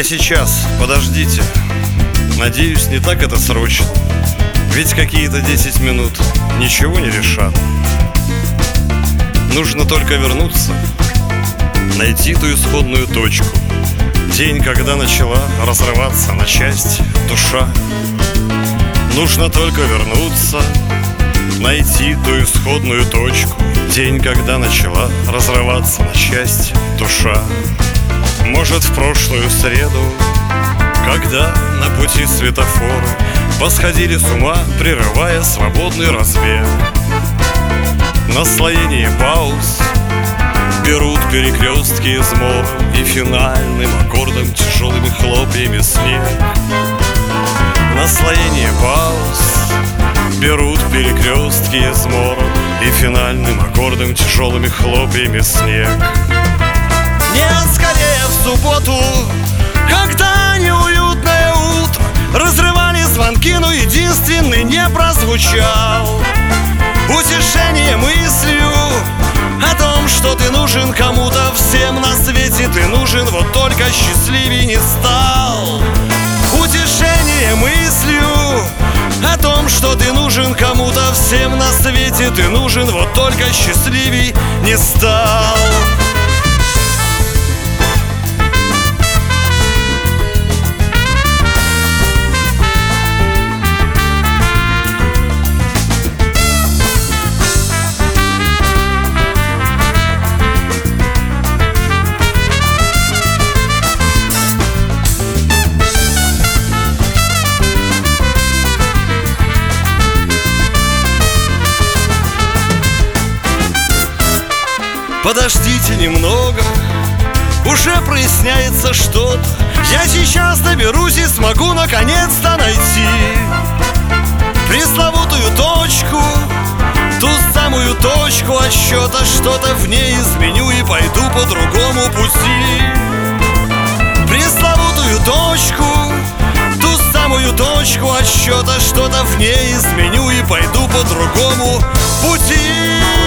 Я сейчас, подождите. Надеюсь, не так это срочно. Ведь какие-то 10 минут ничего не решат. Нужно только вернуться, найти ту исходную точку. День, когда начала разрываться на части душа. Нужно только вернуться, найти ту исходную точку. День, когда начала разрываться на части душа. Может, в прошлую среду, когда на пути светофоры посходили с ума, прерывая свободный разбег. Наслоение пауз берут перекрестки измора, и финальным аккордом тяжелыми хлопьями снег. Наслоение пауз берут перекрестки измора, и финальным аккордом тяжелыми хлопьями снег. Нет, скорее в субботу, когда неуютное утро разрывали звонки, но единственный не прозвучал. Утешение мыслью о том, что ты нужен кому-то, всем на свете ты нужен, вот только счастливей не стал. Утешение мыслью о том, что ты нужен кому-то, всем на свете ты нужен, вот только счастливей не стал. Подождите немного, уже проясняется что-то. Я сейчас доберусь и смогу наконец-то найти пресловутую точку, ту самую точку отсчета. Что-то в ней изменю и пойду по другому пути. Пресловутую точку, ту самую точку отсчета. Что-то в ней изменю и пойду по другому пути.